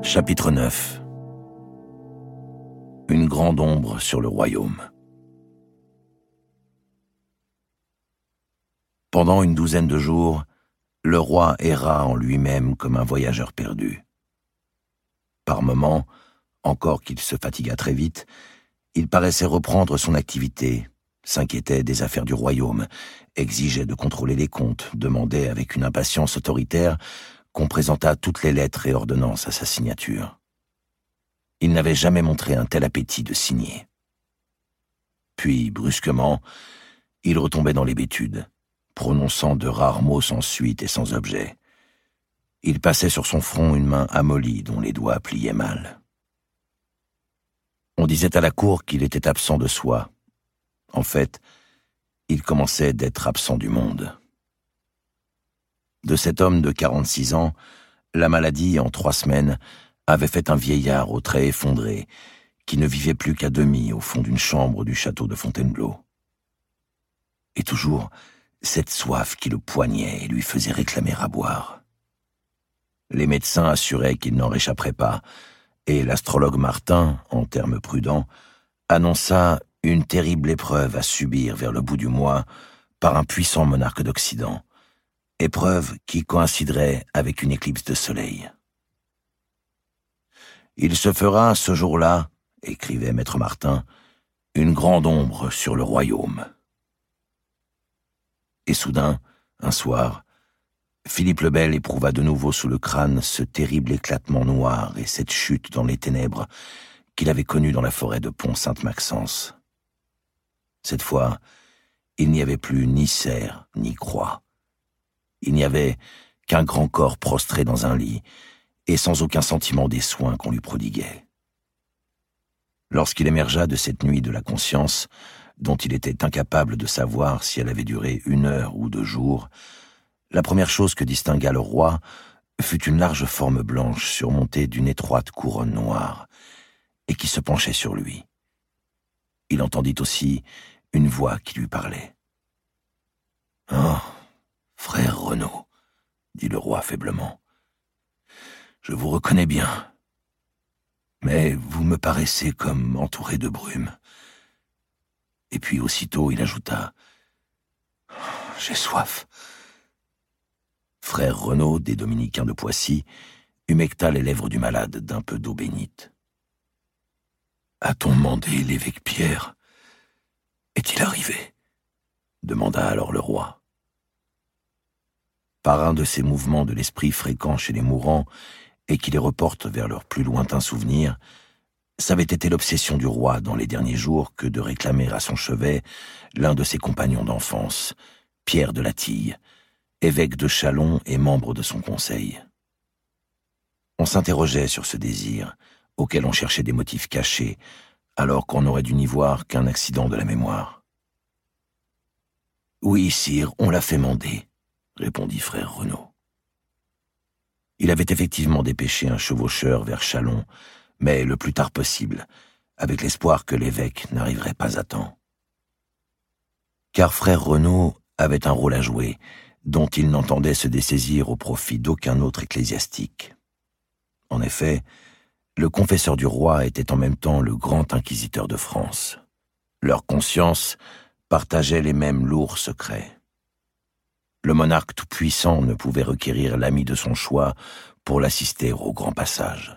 Chapitre 9. Une grande ombre sur le royaume. Pendant une douzaine de jours, le roi erra en lui-même comme un voyageur perdu. Par moments, encore qu'il se fatiguât très vite, il paraissait reprendre son activité, s'inquiétait des affaires du royaume, exigeait de contrôler les comptes, demandait avec une impatience autoritaire qu'on présentât toutes les lettres et ordonnances à sa signature. Il n'avait jamais montré un tel appétit de signer. Puis, brusquement, il retombait dans l'hébétude, prononçant de rares mots sans suite et sans objet. Il passait sur son front une main amollie dont les doigts pliaient mal. On disait à la cour qu'il était absent de soi. En fait, il commençait d'être absent du monde. De cet homme de 46 ans, la maladie, en 3 semaines, avait fait un vieillard aux traits effondrés, qui ne vivait plus qu'à demi au fond d'une chambre du château de Fontainebleau. Et toujours, cette soif qui le poignait et lui faisait réclamer à boire. Les médecins assuraient qu'il n'en réchapperait pas, et l'astrologue Martin, en termes prudents, annonça une terrible épreuve à subir vers le bout du mois par un puissant monarque d'Occident, épreuve qui coïnciderait avec une éclipse de soleil. « Il se fera ce jour-là, écrivait maître Martin, une grande ombre sur le royaume. » Et soudain, un soir, Philippe le Bel éprouva de nouveau sous le crâne ce terrible éclatement noir et cette chute dans les ténèbres qu'il avait connue dans la forêt de Pont-Sainte-Maxence. Cette fois, il n'y avait plus ni cerf ni croix. Il n'y avait qu'un grand corps prostré dans un lit et sans aucun sentiment des soins qu'on lui prodiguait. Lorsqu'il émergea de cette nuit de la conscience, dont il était incapable de savoir si elle avait duré 1 heure ou 2 jours, la première chose que distingua le roi fut une large forme blanche surmontée d'une étroite couronne noire et qui se penchait sur lui. Il entendit aussi une voix qui lui parlait. « Oh, frère Renaud, dit le roi faiblement, je vous reconnais bien, mais vous me paraissez comme entouré de brume. » Et puis aussitôt il ajouta « J'ai soif. » Frère Renaud, des Dominicains de Poissy, humecta les lèvres du malade d'un peu d'eau bénite. « A-t-on mandé l'évêque Pierre? Est-il arrivé ?» demanda alors le roi. Par un de ces mouvements de l'esprit fréquents chez les mourants et qui les reportent vers leurs plus lointains souvenirs, ça avait été l'obsession du roi dans les derniers jours que de réclamer à son chevet l'un de ses compagnons d'enfance, Pierre de Latille, évêque de Châlons et membre de son conseil. On s'interrogeait sur ce désir, auquel on cherchait des motifs cachés, alors qu'on n'aurait dû n'y voir qu'un accident de la mémoire. « Oui, sire, on l'a fait mander, » répondit frère Renaud. Il avait effectivement dépêché un chevaucheur vers Châlons, mais le plus tard possible, avec l'espoir que l'évêque n'arriverait pas à temps. Car frère Renaud avait un rôle à jouer, dont il n'entendait se dessaisir au profit d'aucun autre ecclésiastique. En effet, le confesseur du roi était en même temps le grand inquisiteur de France. Leur conscience partageait les mêmes lourds secrets. Le monarque tout-puissant ne pouvait requérir l'ami de son choix pour l'assister au grand passage.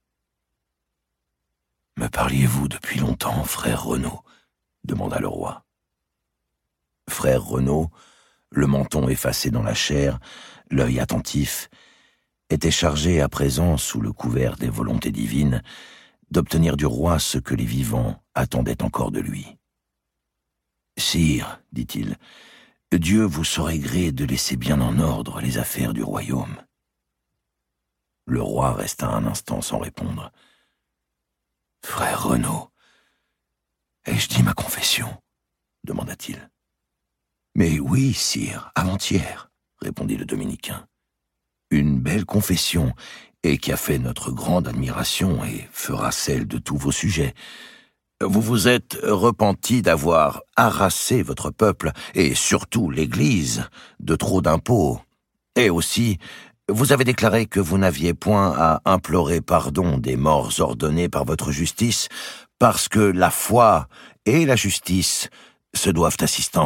« Me parliez-vous depuis longtemps, frère Renaud ?» demanda le roi. Frère Renaud, le menton effacé dans la chair, l'œil attentif, était chargé à présent, sous le couvert des volontés divines, d'obtenir du roi ce que les vivants attendaient encore de lui. « Sire, dit-il, Dieu vous saurait gré de laisser bien en ordre les affaires du royaume. » Le roi resta un instant sans répondre. « Frère Renaud, ai-je dit ma confession ?» demanda-t-il. « Mais oui, sire, avant-hier, » répondit le dominicain. « Une belle confession, et qui a fait notre grande admiration et fera celle de tous vos sujets. Vous vous êtes repenti d'avoir harassé votre peuple, et surtout l'Église, de trop d'impôts, et aussi vous avez déclaré que vous n'aviez point à implorer pardon des morts ordonnés par votre justice, parce que la foi et la justice se doivent assistance. »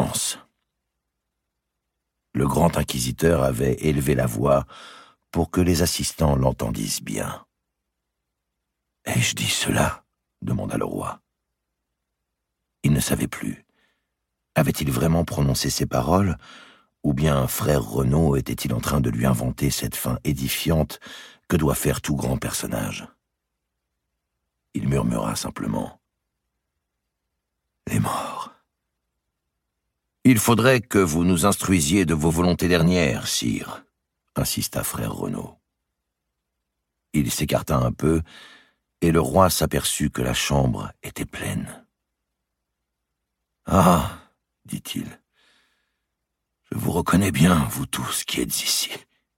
Le grand inquisiteur avait élevé la voix pour que les assistants l'entendissent bien. « Ai-je dit cela ?» demanda le roi. Il ne savait plus. Avait-il vraiment prononcé ces paroles, ou bien frère Renaud était-il en train de lui inventer cette fin édifiante que doit faire tout grand personnage? Il murmura simplement: « Les morts. » « Il faudrait que vous nous instruisiez de vos volontés dernières, sire, » insista frère Renaud. Il s'écarta un peu, et le roi s'aperçut que la chambre était pleine. « Ah, dit-il, je vous reconnais bien, vous tous qui êtes ici. »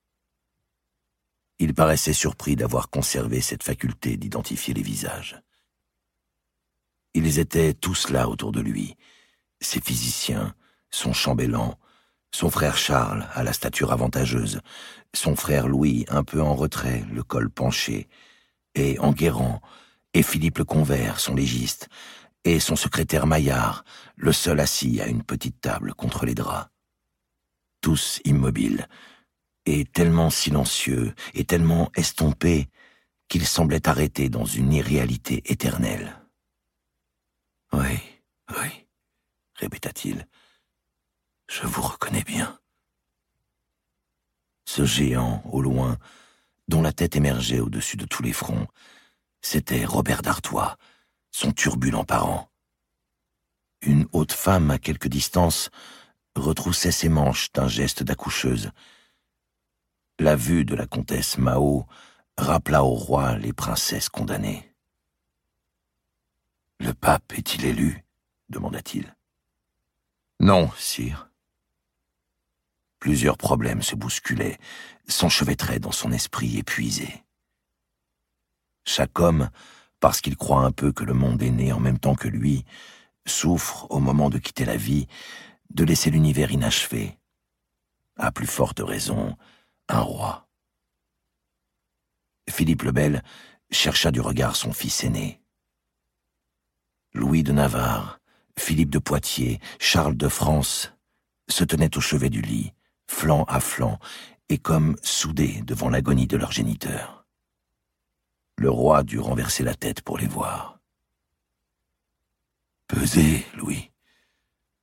Il paraissait surpris d'avoir conservé cette faculté d'identifier les visages. Ils étaient tous là autour de lui, ses physiciens, son chambellan, son frère Charles à la stature avantageuse, son frère Louis un peu en retrait, le col penché, et Enguerrand, et Philippe le Convert, son légiste, et son secrétaire Maillard, le seul assis à une petite table contre les draps. Tous immobiles, et tellement silencieux, et tellement estompés, qu'ils semblaient arrêtés dans une irréalité éternelle. « Oui, oui, » répéta-t-il, « je vous reconnais bien. » Ce géant, au loin, dont la tête émergeait au-dessus de tous les fronts, c'était Robert d'Artois, son turbulent parent. Une haute femme à quelque distance retroussait ses manches d'un geste d'accoucheuse. La vue de la comtesse Mao rappela au roi les princesses condamnées. « Le pape est-il élu ?» demanda-t-il. « Non, sire. » Plusieurs problèmes se bousculaient, s'enchevêtraient dans son esprit épuisé. Chaque homme, parce qu'il croit un peu que le monde est né en même temps que lui, souffre, au moment de quitter la vie, de laisser l'univers inachevé. À plus forte raison, un roi. Philippe le Bel chercha du regard son fils aîné. Louis de Navarre, Philippe de Poitiers, Charles de France se tenaient au chevet du lit, flanc à flanc, et comme soudés devant l'agonie de leur géniteur. Le roi dut renverser la tête pour les voir. « Pesez, Louis, pesez, »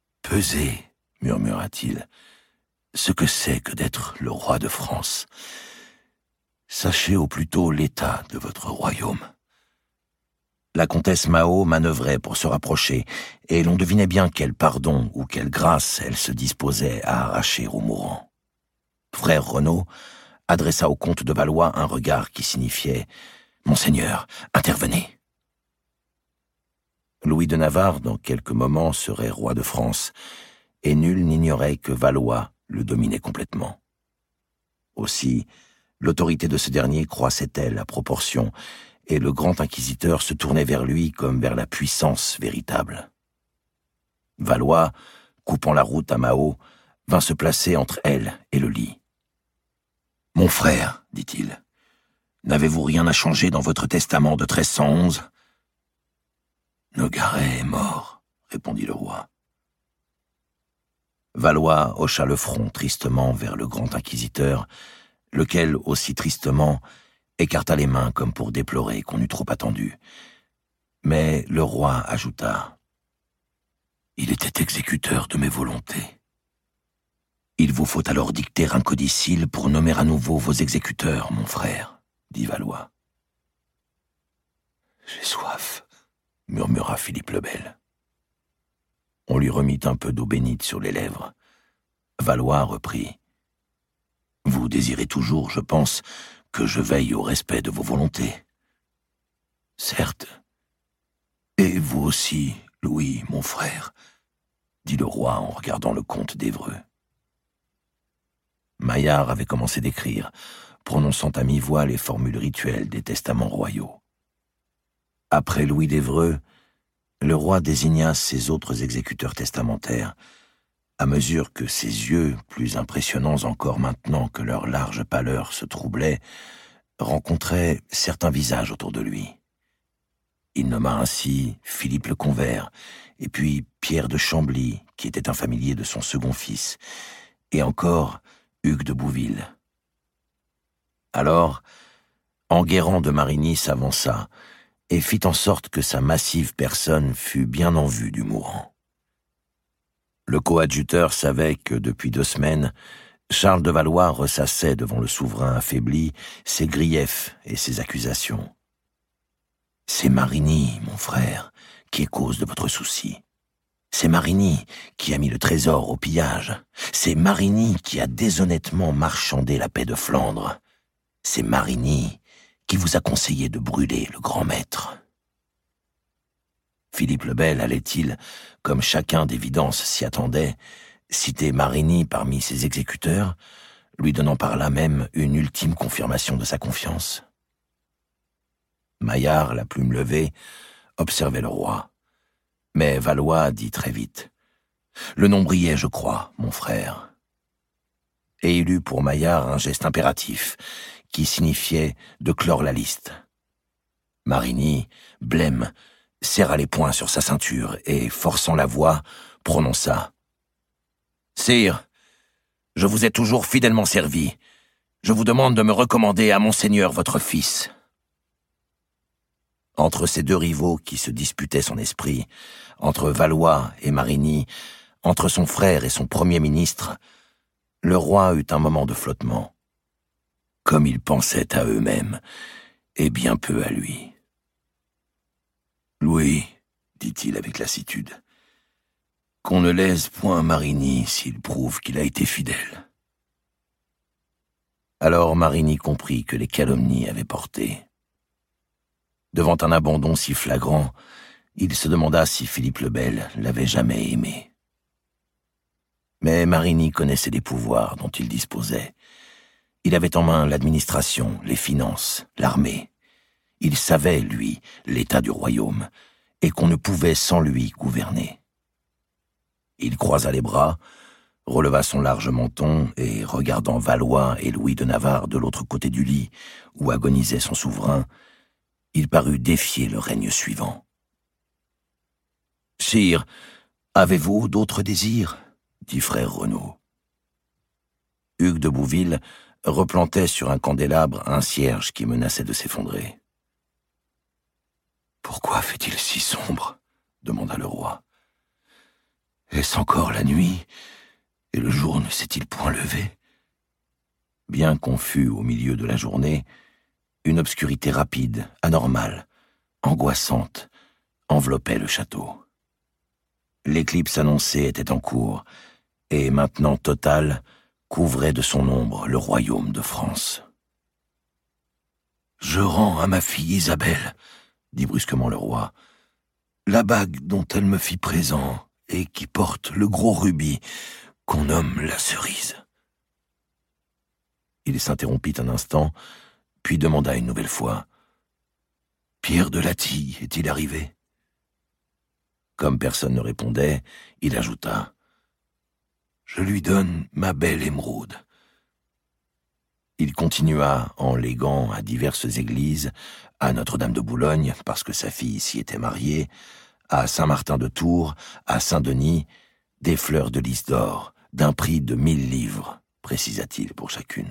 murmura-t-il, « ce que c'est que d'être le roi de France. Sachez au plus tôt l'état de votre royaume. » La comtesse Mao manœuvrait pour se rapprocher, et l'on devinait bien quel pardon ou quelle grâce elle se disposait à arracher aux mourants. Frère Renaud adressa au comte de Valois un regard qui signifiait « Monseigneur, intervenez !» Louis de Navarre, dans quelques moments, serait roi de France, et nul n'ignorait que Valois le dominait complètement. Aussi, l'autorité de ce dernier croissait-elle à proportion, et le grand inquisiteur se tournait vers lui comme vers la puissance véritable. Valois, coupant la route à Mao, vint se placer entre elle et le lit. « Mon frère, dit-il, n'avez-vous rien à changer dans votre testament de 1311 ?»« Nogaret est mort, » répondit le roi. Valois hocha le front tristement vers le grand inquisiteur, lequel, aussi tristement, écarta les mains comme pour déplorer qu'on eût trop attendu. Mais le roi ajouta: « Il était exécuteur de mes volontés. Il vous faut alors dicter un codicille pour nommer à nouveau vos exécuteurs, mon frère, » dit Valois. « J'ai soif, » murmura Philippe le Bel. On lui remit un peu d'eau bénite sur les lèvres. Valois reprit: « Vous désirez toujours, je pense, que je veille au respect de vos volontés. »« Certes. Et vous aussi, Louis, mon frère, » dit le roi en regardant le comte d'Évreux. Maillard avait commencé d'écrire, prononçant à mi-voix les formules rituelles des testaments royaux. Après Louis d'Évreux, le roi désigna ses autres exécuteurs testamentaires, À mesure que ses yeux, plus impressionnants encore maintenant que leur large pâleur se troublaient, rencontraient certains visages autour de lui. Il nomma ainsi Philippe le Convert, et puis Pierre de Chambly, qui était un familier de son second fils, et encore Hugues de Bouville. Alors, Enguerrand de Marigny s'avança et fit en sorte que sa massive personne fût bien en vue du mourant. Le coadjuteur savait que, depuis 2 semaines, Charles de Valois ressassait devant le souverain affaibli ses griefs et ses accusations. « C'est Marigny, mon frère, qui est cause de votre souci. C'est Marigny qui a mis le trésor au pillage. C'est Marigny qui a déshonnêtement marchandé la paix de Flandre. C'est Marigny qui vous a conseillé de brûler le grand maître. » Philippe le Bel allait-il, comme chacun d'évidence s'y attendait, citer Marigny parmi ses exécuteurs, lui donnant par là même une ultime confirmation de sa confiance? Maillard, la plume levée, observait le roi. Mais Valois dit très vite: « Le nom brillait, je crois, mon frère. » Et il eut pour Maillard un geste impératif, qui signifiait de clore la liste. Marigny, blême, serra les poings sur sa ceinture et, forçant la voix, prononça: « Sire, je vous ai toujours fidèlement servi. Je vous demande de me recommander à Monseigneur votre fils. » Entre ces 2 rivaux qui se disputaient son esprit, entre Valois et Marigny, entre son frère et son premier ministre, le roi eut un moment de flottement. Comme ils pensaient à eux-mêmes, et bien peu à lui. « Louis, dit-il avec lassitude, qu'on ne lèse point Marigny s'il prouve qu'il a été fidèle. » Alors Marigny comprit que les calomnies avaient porté. Devant un abandon si flagrant, il se demanda si Philippe le Bel l'avait jamais aimé. Mais Marigny connaissait les pouvoirs dont il disposait. Il avait en main l'administration, les finances, l'armée. Il savait, lui, l'état du royaume, et qu'on ne pouvait sans lui gouverner. Il croisa les bras, releva son large menton et, regardant Valois et Louis de Navarre de l'autre côté du lit, où agonisait son souverain, il parut défier le règne suivant. « Sire, avez-vous d'autres désirs ?» dit frère Renaud. Hugues de Bouville replantait sur un candélabre un cierge qui menaçait de s'effondrer. « Pourquoi fait-il si sombre ?» demanda le roi. « Est-ce encore la nuit, et le jour ne s'est-il point levé ?» Bien qu'on fût au milieu de la journée, une obscurité rapide, anormale, angoissante, enveloppait le château. L'éclipse annoncée était en cours, et maintenant totale, couvrait de son ombre le royaume de France. « Je rends à ma fille Isabelle, dit brusquement le roi, la bague dont elle me fit présent et qui porte le gros rubis qu'on nomme la cerise. » Il s'interrompit un instant, puis demanda une nouvelle fois: « Pierre de Latille est-il arrivé ?» Comme personne ne répondait, il ajouta: « Je lui donne ma belle émeraude. » Il continua en léguant à diverses églises, à Notre-Dame de Boulogne, parce que sa fille s'y était mariée, à Saint-Martin de Tours, à Saint-Denis, des fleurs de lys d'or, d'un prix de 1000 livres, précisa-t-il pour chacune.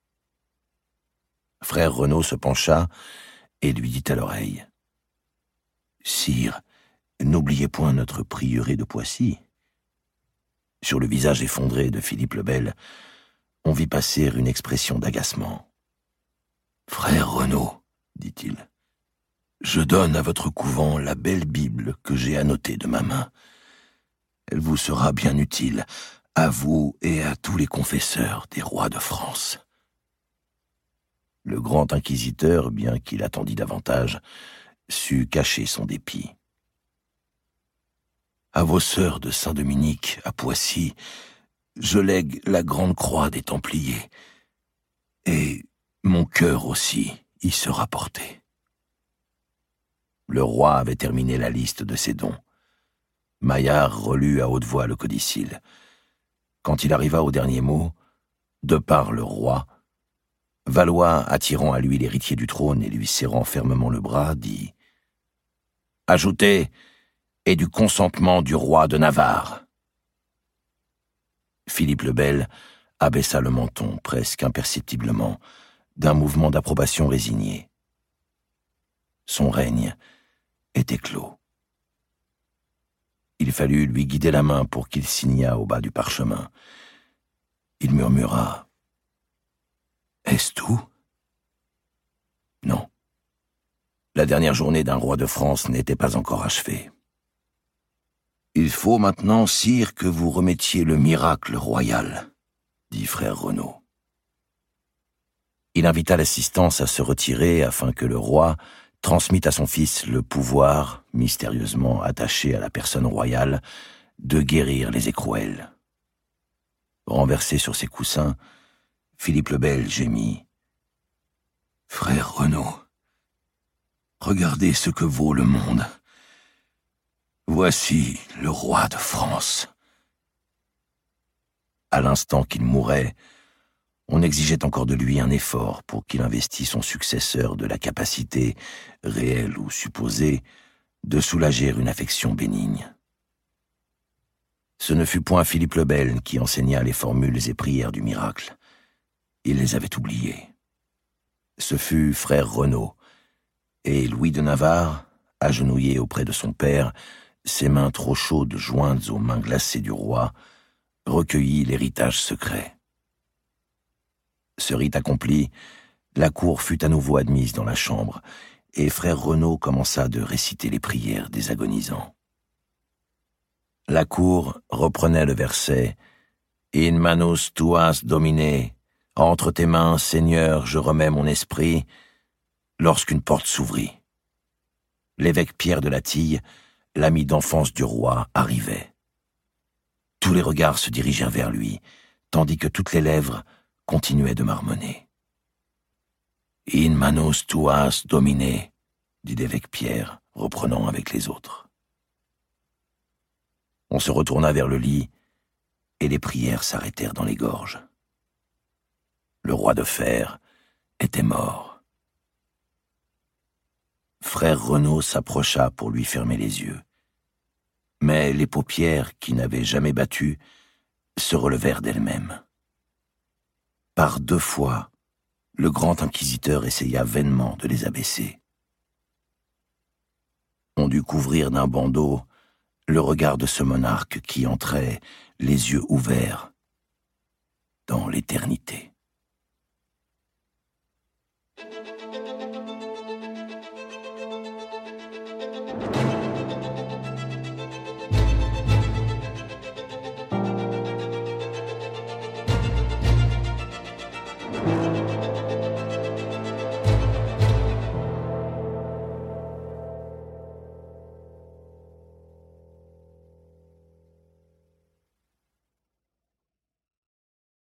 Frère Renaud se pencha et lui dit à l'oreille: « Sire, n'oubliez point notre prieuré de Poissy. » Sur le visage effondré de Philippe le Bel, on vit passer une expression d'agacement. « Frère Renaud, dit-il, je donne à votre couvent la belle Bible que j'ai annotée de ma main. Elle vous sera bien utile, à vous et à tous les confesseurs des rois de France. » Le grand inquisiteur, bien qu'il attendît davantage, sut cacher son dépit. « À vos sœurs de Saint-Dominique, à Poissy, je lègue la grande croix des Templiers, et mon cœur aussi y sera porté. » Le roi avait terminé la liste de ses dons. Maillard relut à haute voix le codicille. Quand il arriva au dernier mot, de par le roi, Valois, attirant à lui l'héritier du trône et lui serrant fermement le bras, dit « Ajoutez, et du consentement du roi de Navarre. » Philippe le Bel abaissa le menton, presque imperceptiblement, d'un mouvement d'approbation résigné. Son règne était clos. Il fallut lui guider la main pour qu'il signât au bas du parchemin. Il murmura « Est-ce tout ?» Non. La dernière journée d'un roi de France n'était pas encore achevée. « Il faut maintenant, sire, que vous remettiez le miracle royal, » dit frère Renaud. Il invita l'assistance à se retirer afin que le roi transmit à son fils le pouvoir, mystérieusement attaché à la personne royale, de guérir les écrouelles. Renversé sur ses coussins, Philippe le Bel gémit. « Frère Renaud, regardez ce que vaut le monde. Voici le roi de France. » À l'instant qu'il mourait, on exigeait encore de lui un effort pour qu'il investit son successeur de la capacité, réelle ou supposée, de soulager une affection bénigne. Ce ne fut point Philippe le Bel qui enseigna les formules et prières du miracle. Il les avait oubliées. Ce fut frère Renaud, et Louis de Navarre, agenouillé auprès de son père, ses mains trop chaudes jointes aux mains glacées du roi, recueillit l'héritage secret. Ce rite accompli, la cour fut à nouveau admise dans la chambre, et frère Renaud commença de réciter les prières des agonisants. La cour reprenait le verset « In manus tuas Domine » « Entre tes mains, Seigneur, je remets mon esprit » lorsqu'une porte s'ouvrit. L'évêque Pierre de Latille, l'ami d'enfance du roi, arrivait. Tous les regards se dirigèrent vers lui, tandis que toutes les lèvres continuaient de marmonner. « In manus tuas Domine » dit l'évêque Pierre, reprenant avec les autres. On se retourna vers le lit, et les prières s'arrêtèrent dans les gorges. Le roi de fer était mort. Frère Renaud s'approcha pour lui fermer les yeux. Mais les paupières, qui n'avaient jamais battu, se relevèrent d'elles-mêmes. Par 2 fois, le grand inquisiteur essaya vainement de les abaisser. On dut couvrir d'un bandeau le regard de ce monarque qui entrait, les yeux ouverts, dans l'éternité.